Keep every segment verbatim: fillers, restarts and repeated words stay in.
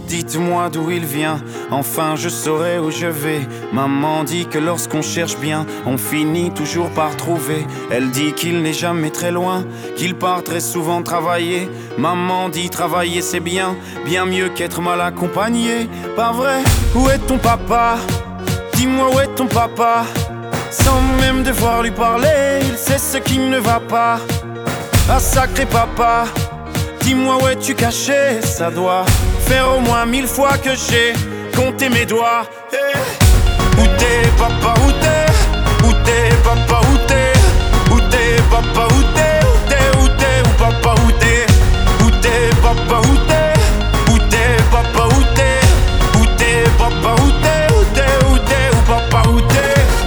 dites-moi d'où il vient, enfin je saurai où je vais. Maman dit que lorsqu'on cherche bien, on finit toujours par trouver. Elle dit qu'il n'est jamais très loin, qu'il part très souvent travailler. Maman dit travailler c'est bien, bien mieux qu'être mal accompagné. Pas vrai? Où est ton papa? Dis-moi où est ton papa? Sans même devoir lui parler, il sait ce qui ne va pas. Ah sacré papa, dis-moi où es-tu caché? Ça doit faire au moins mille fois que j'ai compté mes doigts. Hey. Où t'es papa, où t'es? Où t'es papa, où t'es? Où t'es papa, où t'es? Où t'es, où t'es, où papa, où t'es? Où t'es papa, où t'es? Où t'es papa, où t'es? Où t'es papa, où t'es? Où t'es, où t'es, où papa, où t'es?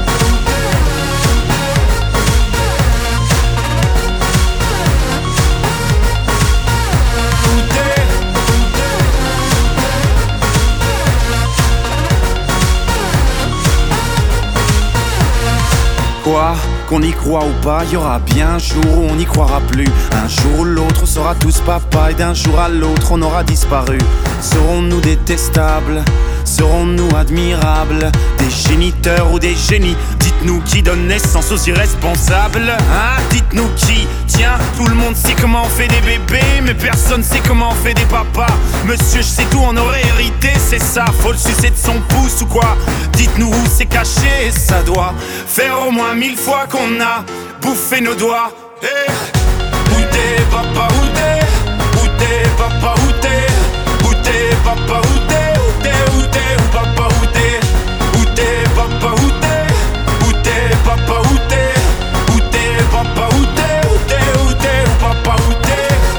Quoi? Qu'on y croit ou pas, y aura bien un jour où on n'y croira plus. Un jour ou l'autre on sera tous papa, et d'un jour à l'autre on aura disparu. Serons-nous détestables? Serons-nous admirables? Des géniteurs ou des génies? Dites-nous qui donne naissance aux irresponsables. Hein? Dites-nous qui? Tiens, tout le monde sait comment on fait des bébés, mais personne sait comment on fait des papas. Monsieur, je sais tout, on aurait hérité, c'est ça. Faut le sucer de son pouce ou quoi? Dites-nous où c'est caché, ça doit faire au moins mille fois qu'on a bouffé nos doigts. Hey. Où t'es papa, où t'es? Où t'es papa, où t'es? Où t'es papa, où t'es? Où t'es, où t'es, où papa, où t'es? Où t'es papa, où t'es? Où t'es papa, où t'es? Où t'es papa, où t'es? Où t'es, où t'es, où papa, où t'es?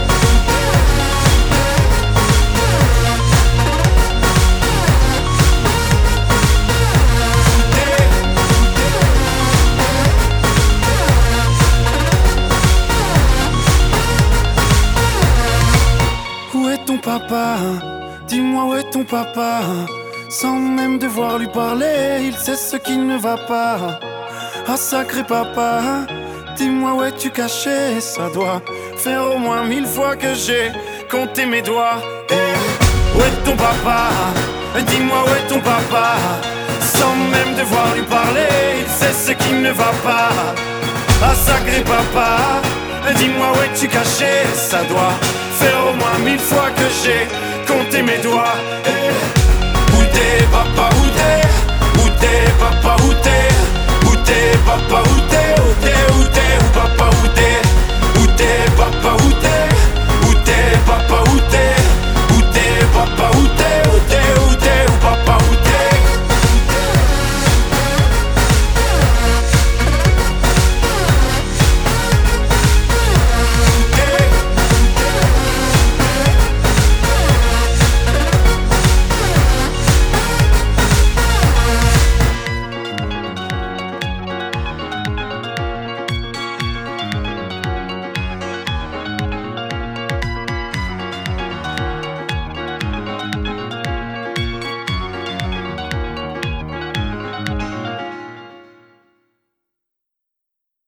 Où est ton papa? Dis-moi où est ton papa? Sans même devoir lui parler, il sait ce qui ne va pas. Ah sacré papa, dis-moi où es-tu caché? Ça doit faire au moins mille fois que j'ai compté mes doigts. Hey. Où est ton papa? Dis-moi où est ton papa? Sans même devoir lui parler, il sait ce qui ne va pas. Ah sacré papa, dis-moi où es-tu caché? Ça doit faire au moins mille fois que j'ai compté mes doigts.